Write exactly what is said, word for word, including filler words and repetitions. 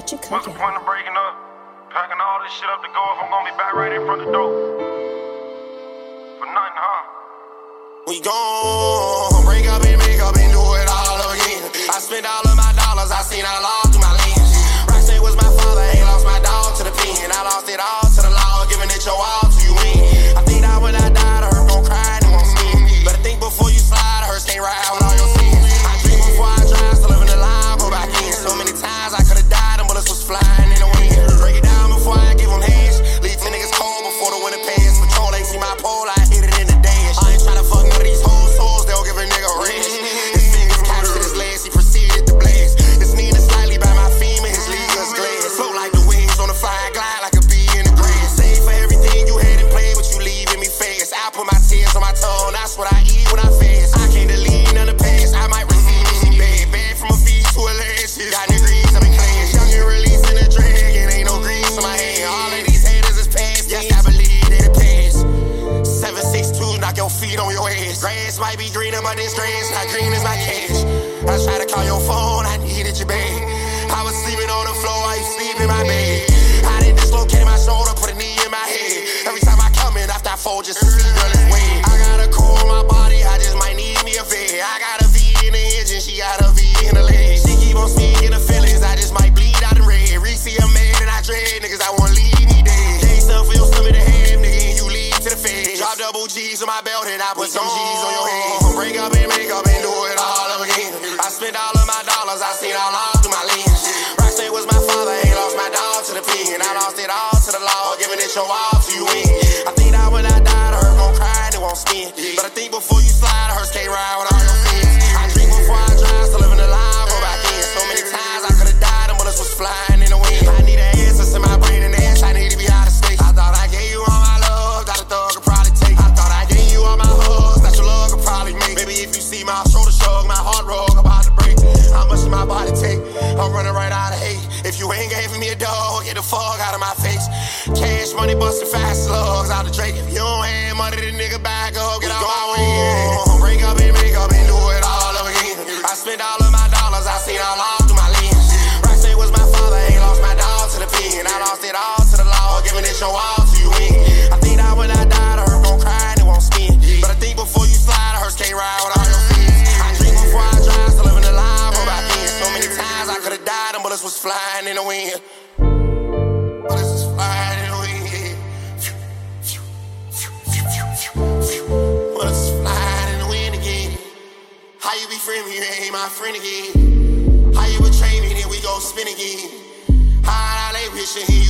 What you cooking? What's the point of breaking up? Packing all this shit up to go if I'm gonna be back right in front of the door. For nothing, huh? We gon' break up and make up and do it all again. I spent all of my dollars, I seen all all through my lens. Roxanne was my father, ain't lost my dog to the pen. I lost it all to the law, giving it your all to you win. I think that when I died, I heard gon' cry and won't sin. Better think before you slide, I heard stay right with all your sins. I dream before I drive, still living the line, go back in. So many times I could've died, and bullets was flying in the wind. Break it down before I give them hands. Leave the niggas cold before the winter pass. Patrol ain't see my pole, I hit it in the dash. I ain't tryna fuck none of these whole souls, they'll give a nigga rest. His fingers captured his legs, he proceeded to blast. His Nina slightly by my femur, his league's glass. Float like the wings on the fire, glide like a bee in the grass. Save for everything you had and played, but you leaving me fast. I put my tears on my tongue, that's what I eat when I fast. I can't delete none of the past, I might receive this bad. Bad from a feet to a lashes. Got degrees, I'm in class. Young and releasing the dragon, ain't no grease on my hand. All of these haters is past, yes, I believe they the past. seven six two, knock your feet on your ass. Grass might be greener, but this grass not green as my cash. I tried to call your phone, I needed your bag. I was sleeping on the floor, I used to sleep in my bed. I done dislocated my shoulder, put a knee in my head. Every time I come in after I fold, just to see girl is wet. I got a core on my body, I just might need me a vet. I got a V in the engine, she got a V in the leg. She keep on speaking the feelings, I just might bleed out in red. Reese, I'm mad and I dread, niggas, I won't leave me dead. Can't stuff for your stomach to have, nigga, and you lead to the feds. Drop double G's on my belt and I put some G's on your head. Break up and make up and do it all over again. I spent all of my dollars, I seen all all through my lens. Roxanne was my father, ain't lost my dog to the pen. I lost it all to the law, giving it your all to you win. I think that when I died, I heard gon' cry and it won't spin. But I think before you slide, I heard stay ride with all your sins. I dream before I drive, still living the line, go back in. So many times I could've died, and bullets was flying in the wind. I need an answer to my brain and ass, I need to be out of state. I thought I gave you all my love, that a thug could probably take. I thought I gave you all my hugs, that your love could probably make. Maybe if you see my shoulder shrug, my heart rug about to break. How much does my body take? I'm running right out of hate. If you ain't giving me a dog, get the fuck out of my face. Cash money busting fast slugs out of Drake. If you don't have money, the nigga back up, get out my way. Break up and make up and do it all over again. I spent all of my dollars, I seen all all through my lens. Roxanne was my father, ain't lost my dog to the pen. I lost it all to the law, giving it your all to you win. I think that when I died, I heard gon' cry and it won't spin. But I think before you slide, I heard skate ride with all your sins. I dream before I drive, still living the line, go back in. So many times I could've died, and bullets was flying in the wind. Bullets was flying in the wind. Bullets was flying in the wind again. How you be friend me, you ain't my friend again. How you betray me, then we gon' spin again. How I lay with you,